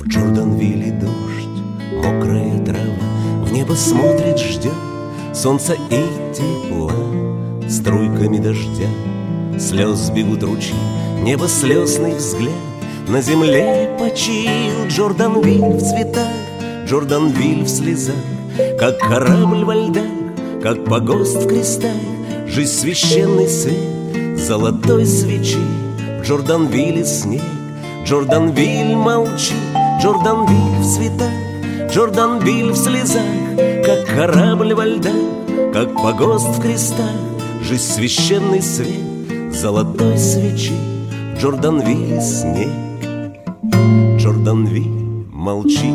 В Джорданвилле дождь, мокрая трава, в небо смотрит, ждет солнца и тепла. Струйками дождя слез бегут ручьи, небо слезный взгляд. На земле почил Джорданвиль в цветах, Джорданвиль в слезах, как корабль во льдах, как погост в крестах. Жизнь священный свет золотой свечи. В Джорданвилле снег, Джорданвиль молчит, Джорданвиль в цветах, Джорданвиль в слезах, как корабль во льдах, как погост в крестах. Жизнь священный свет золотой свечи. В Джорданвилле снег, Джорданвиль молчит.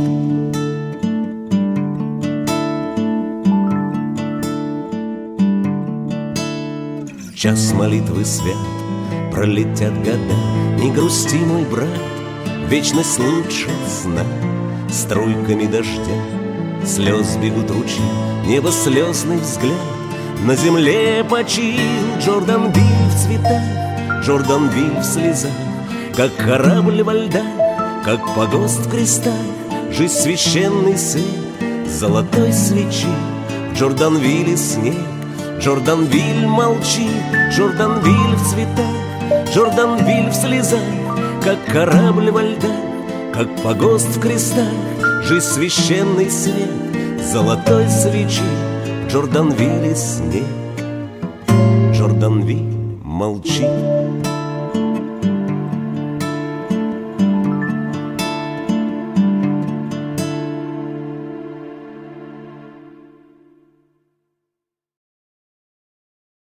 Час молитвы свят, пролетят года. Не грусти, мой брат, вечность лучше знать. Струйками дождя слез бегут ручьи, небо слезный взгляд. На земле почил Джорданвиль в цветах, Джорданвиль в слезах, как корабль во льдах, как погост в крестах. Жизнь священный свет золотой свечи. В Джорданвилле снег, Джорданвиль молчит, Джорданвиль в цветах, Джорданвиль в слезах, как корабль во льдах, как погост в крестах. Жизнь священный свет золотой свечи. В Джорданвилле снег, Джорданвиль молчит.